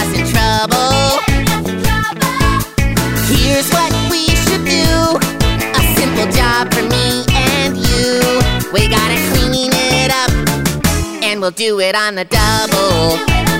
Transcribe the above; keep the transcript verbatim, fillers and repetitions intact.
us in trouble. Here's what we should do. A simple job for me and you. We gotta clean it up, and we'll do it on the double.